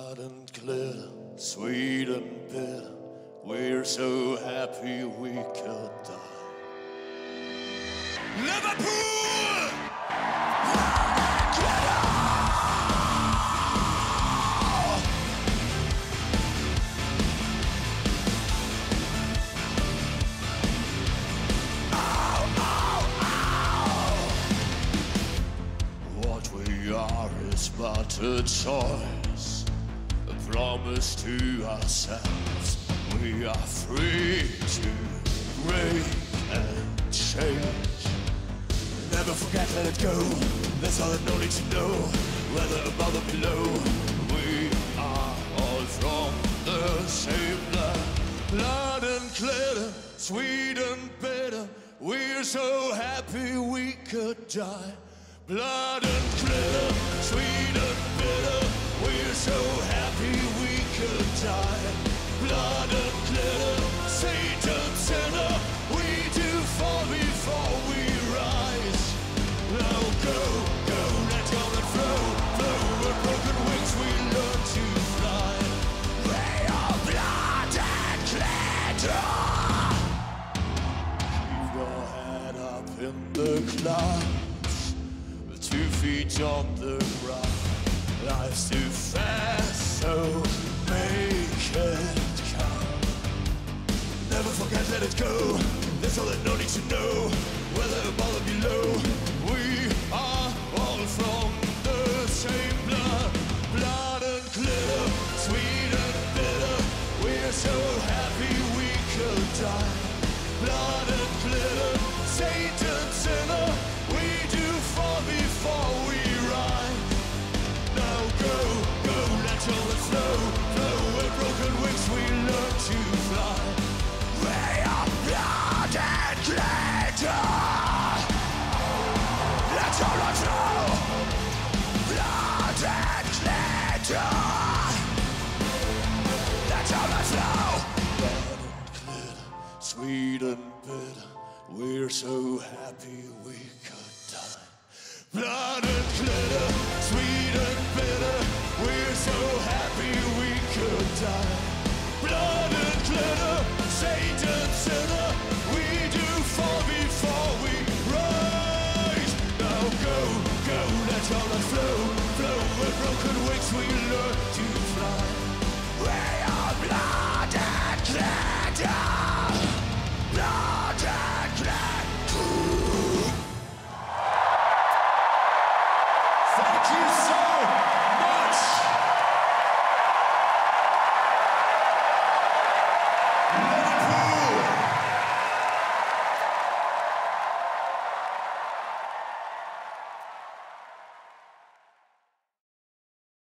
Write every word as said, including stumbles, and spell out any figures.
Blood and glitter, sweet and bitter, we're so happy we could die. Liverpool! What we are is but a choice, a promise to ourselves. We are free to break and change. Never forget, let it go. That's all that no need to know. Whether above or below, we are all from the same blood. Blood and glitter, sweet and bitter, we're so happy we could die. Blood and glitter, sweet and bitter, we're so happy we could die. Blood and glitter, Satan sinner, we do fall before we rise. Now go, go, let go and flow, flow. With broken wings we learn to fly. We are blood and glitter. Keep your head up in the clouds, two feet on the ground. Life's too fast, so make it count. Never forget, let it go. That's all that no need to know. Whether above or below, we are all from the same blood. Blood and glitter, sweet and bitter, we're so happy we could die. Blood and glitter, Satan sinner, we do fall before we rise. Now go, go, let all it flow, flow. With broken wings we learn to fly. We are blood and glitter. Let all it flow, blood and glitter. Let all it flow. Blood and glitter, sweet and bitter, we're so happy we could die. Blood and glitter, sweet